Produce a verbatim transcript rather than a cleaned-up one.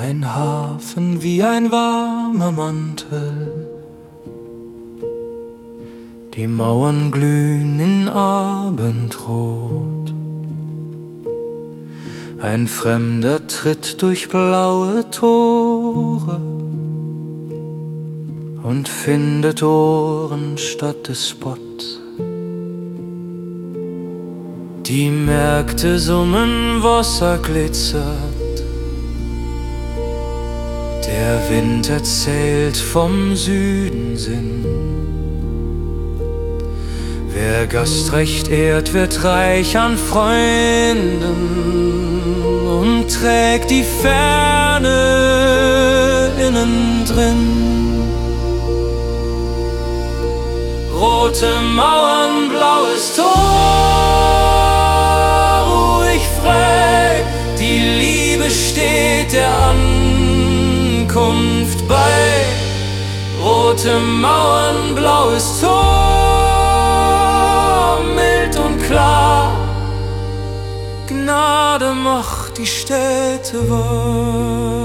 ein Hafen wie ein warmer Mantel. Die Mauern glühen in Abendrot. Ein Fremder tritt durch blaue Tore und findet Ohren statt des Spots. Die Märkte summen, Wasser glitzert. Der Wind erzählt vom Südensinn. Wer Gastrecht ehrt, wird reich an Freunden und trägt die Ferne innen drin. Rote Mauern, blaues Tor, ruhig frei, die Liebe steht der Ankunft bei. Rote Mauern, blaues Tor, mild und klar, Gnade macht die Städte wahr.